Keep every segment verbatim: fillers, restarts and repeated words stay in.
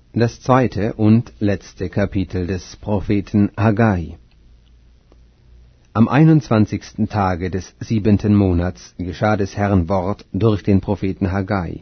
Das zweite und letzte Kapitel des Propheten Haggai. Am einundzwanzigsten Tage des siebenten Monats geschah des Herrn Wort durch den Propheten Haggai.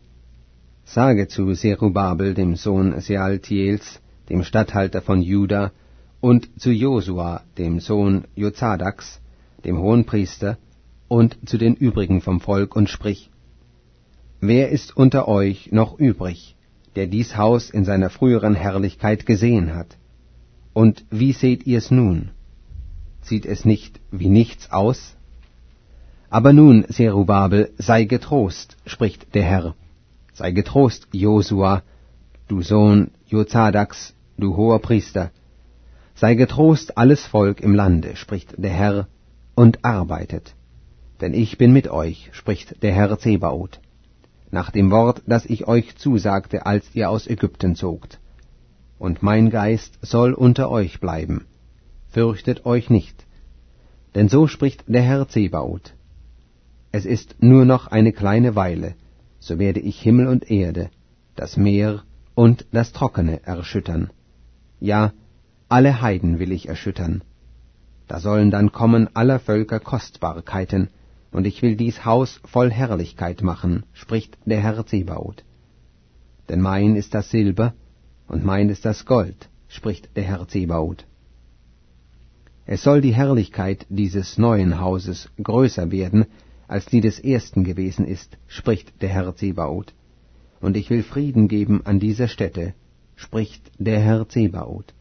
Sage zu Zerubabel, dem Sohn Sealtiels, dem Statthalter von Juda, und zu Josua, dem Sohn Jozadaks, dem Hohenpriester, und zu den übrigen vom Volk, und sprich: Wer ist unter euch noch übrig, der dies Haus in seiner früheren Herrlichkeit gesehen hat? Und wie seht ihr's nun? Sieht es nicht wie nichts aus? Aber nun, Zerubabel, sei getrost, spricht der Herr. Sei getrost, Josua, du Sohn Jozadaks, du hoher Priester. Sei getrost, alles Volk im Lande, spricht der Herr, und arbeitet. Denn ich bin mit euch, spricht der Herr Zebaoth, nach dem Wort, das ich euch zusagte, als ihr aus Ägypten zogt. Und mein Geist soll unter euch bleiben. Fürchtet euch nicht. Denn so spricht der Herr Zebaoth: Es ist nur noch eine kleine Weile, so werde ich Himmel und Erde, das Meer und das Trockene erschüttern. Ja, alle Heiden will ich erschüttern. Da sollen dann kommen aller Völker Kostbarkeiten, und ich will dies Haus voll Herrlichkeit machen, spricht der Herr Zebaoth. Denn mein ist das Silber, und mein ist das Gold, spricht der Herr Zebaoth. Es soll die Herrlichkeit dieses neuen Hauses größer werden, als die des ersten gewesen ist, spricht der Herr Zebaoth. Und ich will Frieden geben an dieser Stätte, spricht der Herr Zebaoth.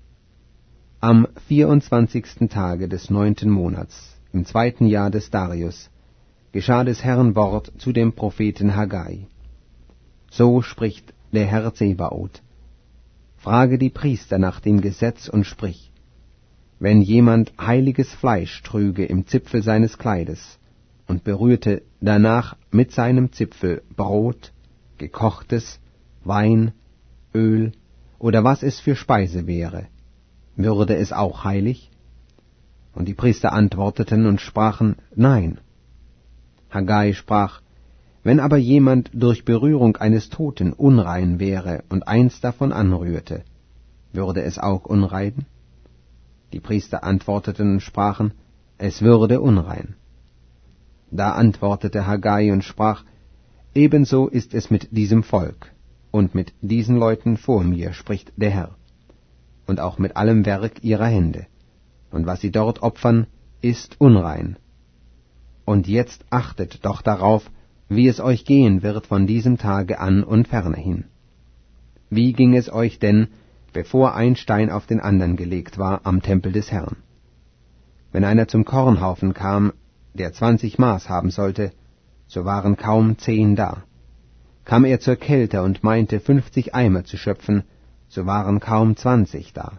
Am vierundzwanzigsten Tage des neunten Monats, im zweiten Jahr des Darius, geschah des Herrn Wort zu dem Propheten Haggai. So spricht der Herr Zebaoth: Frage die Priester nach dem Gesetz und sprich: Wenn jemand heiliges Fleisch trüge im Zipfel seines Kleides und berührte danach mit seinem Zipfel Brot, gekochtes, Wein, Öl oder was es für Speise wäre, würde es auch heilig? Und die Priester antworteten und sprachen: Nein. Haggai sprach: Wenn aber jemand durch Berührung eines Toten unrein wäre und eins davon anrührte, würde es auch unrein? Die Priester antworteten und sprachen: Es würde unrein. Da antwortete Haggai und sprach: Ebenso ist es mit diesem Volk und mit diesen Leuten vor mir, spricht der Herr, und auch mit allem Werk ihrer Hände. Und was sie dort opfern, ist unrein. Und jetzt achtet doch darauf, wie es euch gehen wird von diesem Tage an und fernerhin. Wie ging es euch denn, bevor ein Stein auf den andern gelegt war am Tempel des Herrn? Wenn einer zum Kornhaufen kam, der zwanzig Maß haben sollte, so waren kaum zehn da. Kam er zur Kälte und meinte, fünfzig Eimer zu schöpfen, so waren kaum zwanzig da.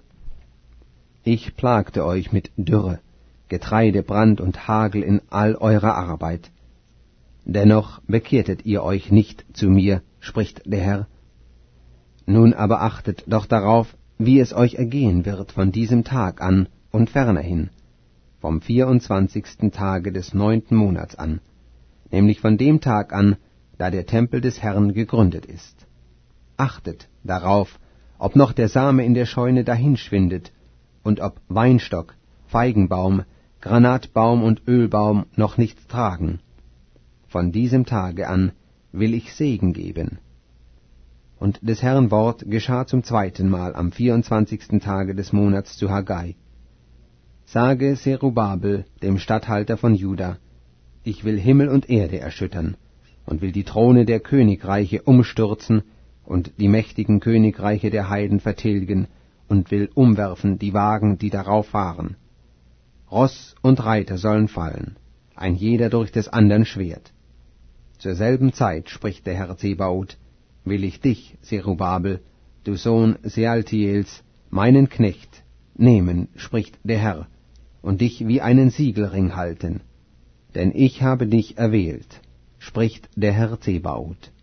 Ich plagte euch mit Dürre, Getreidebrand und Hagel in all eurer Arbeit. Dennoch bekehrtet ihr euch nicht zu mir, spricht der Herr. Nun aber achtet doch darauf, wie es euch ergehen wird von diesem Tag an und fernerhin, vom vierundzwanzigsten Tage des neunten Monats an, nämlich von dem Tag an, da der Tempel des Herrn gegründet ist. Achtet darauf, ob noch der Same in der Scheune dahinschwindet, und ob Weinstock, Feigenbaum, Granatbaum und Ölbaum noch nichts tragen. Von diesem Tage an will ich Segen geben. Und des Herrn Wort geschah zum zweiten Mal am vierundzwanzigsten Tage des Monats zu Haggai. Sage Zerubabel, dem Statthalter von Juda: Ich will Himmel und Erde erschüttern und will die Throne der Königreiche umstürzen und die mächtigen Königreiche der Heiden vertilgen und will umwerfen die Wagen, die darauf fahren. Ross und Reiter sollen fallen, ein jeder durch des andern Schwert. Zur selben Zeit, spricht der Herr Zebaoth, will ich dich, Zerubabel, du Sohn Sealtiels, meinen Knecht, nehmen, spricht der Herr, und dich wie einen Siegelring halten. Denn ich habe dich erwählt, spricht der Herr Zebaoth.